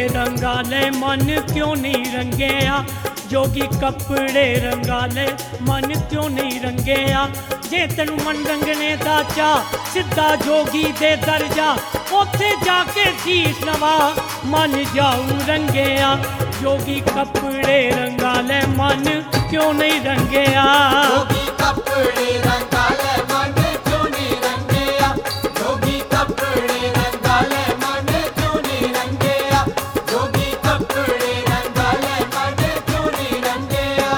रंगा ले मन क्यों नहीं रंगेया। जोगी कपड़े रंगा ले मन क्यों नहीं रंगेया। जे तेनू मन रंगने दा चा सिद्धा जोगी दे दर जा, उत्थे जाके शीश नवा मन जाऊ रंगेया। जोगी कपड़े रंगा ले मन क्यों नहीं रंगेया। जोगी कपड़े रंगा ले मन क्यों नहीं रंगेया। जोगी कपड़े रंगा ले मन क्यों नहीं रंगेया। जोगी कपड़े रंगा ले मन क्यों नहीं रंगेया।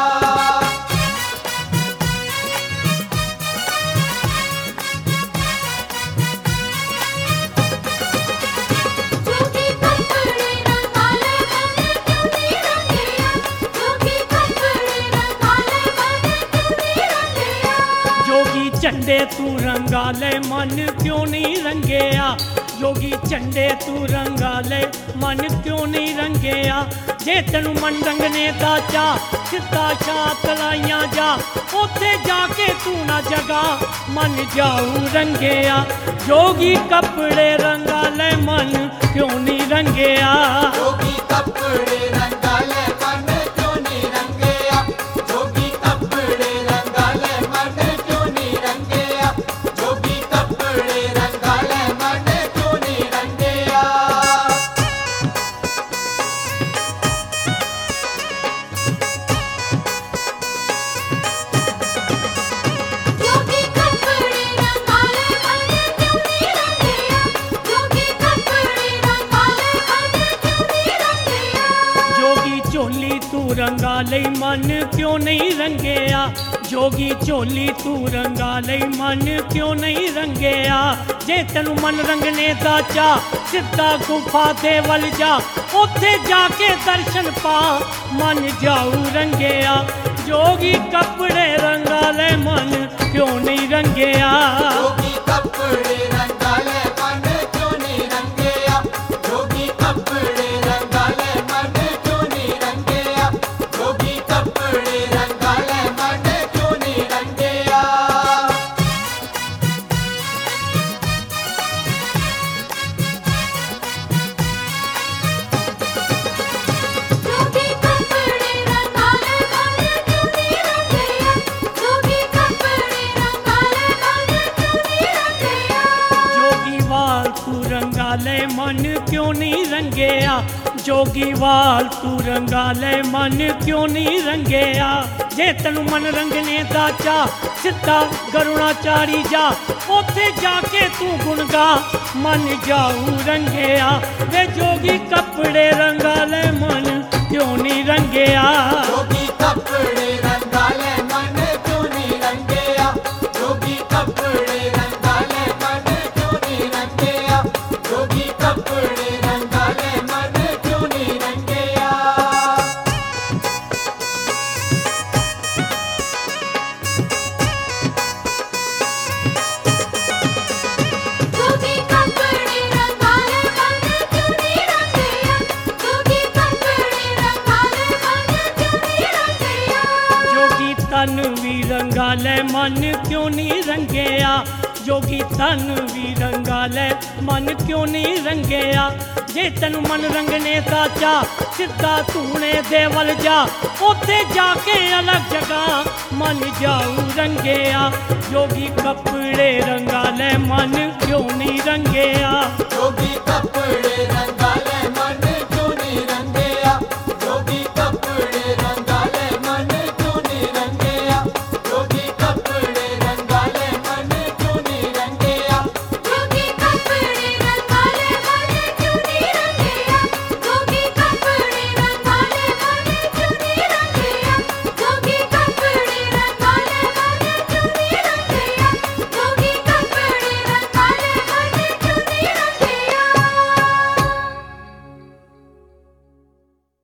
जोगी कपड़े रंगा ले मन क्यों नहीं रंगेया। जोगी कपड़े रंगा ले मन क्यों नहीं रंगेया। जोगी झंडे तू रंगा ले मन क्यों नहीं रंगेया। जोगी झंडे तू रंगा ले मन क्यों नहीं रंगेया। जे तेनू मन रंगने दा चा सिद्धा छात लाइयां जा, उत्थे जाके तू ना जगा मन जाऊ रंगेया। जोगी कपड़े रंगा ले मन क्यों नहीं रंगेया। जोगी कपड़े रंगा ले मन क्यों नहीं रंगेया। जोगी कपड़े रंगा ले मन क्यों नहीं रंगेया। जोगी कपड़े रंगा ले मन क्यों नहीं रंगेया। जोगी कपड़े रंगा ले मन क्यों नहीं रंगेया। जोगी कपड़े रंगा ले मन क्यों नहीं रंगेया। जोगी चोली तू रंगा ले मन क्यों नहीं रंगेया। जोगी चोली तू रंगा ले मन क्यों नहीं रंगेया। जे तेनू मन रंगने दा चा सिद्धा गुफा दे वल जा, उत्थे जाके दर्शन पा मन जाऊ रंगेया। जोगी कपड़े रंगा ले मन क्यों नहीं रंगेया। जोगी कपड़े रंगा ले मन क्यों नहीं रंगेया। जोगी कपड़े रंगा ले मन क्यों नहीं रंगेया। जोगी कपड़े रंगा ले मन क्यों नहीं रंगेया। जोगी कपड़े रंगा ले मन क्यों नहीं रंगेया। जोगी कपड़े रंगा ले मन क्यों नहीं रंगेया। जोगी वाल तू रंगा ले मन क्यों नहीं रंगेया। जोगी वाल तू रंगा ले मन क्यों नहीं रंगेया। जे तेनू मन रंगने दा चा सिद्धा गरुणा चाड़ी जा, उत्थे जाके तू गुण गा मन जाऊ रंगेया। वे जोगी कपड़े रंगा ले मन क्यों नहीं रंगेया। जोगी कपड़े रंगा ले मन क्यों नहीं रंगेया। जोगी कपड़े रंगा ले मन क्यों नहीं रंगेया। जोगी कपड़े रंगा ले मन क्यों नहीं रंगेया। जोगी कपड़े रंगा ले मन क्यों नहीं रंगेया। जोगी कपड़े रंगा ले मन क्यों नहीं रंगेया। जोगी तन भी रंगा ले मन क्यों नहीं रंगेया। जोगी तन भी रंगा ले मन क्यों नहीं रंगेया। जे तेनू मन रंगने दा चा सिद्धा तूने दे वल जा, उत्थे जाके अलग जगह मन जाऊ रंगेया। जोगी कपड़े रंगा ले मन क्यों नहीं रंगेया। जोगी कपड़े रंगा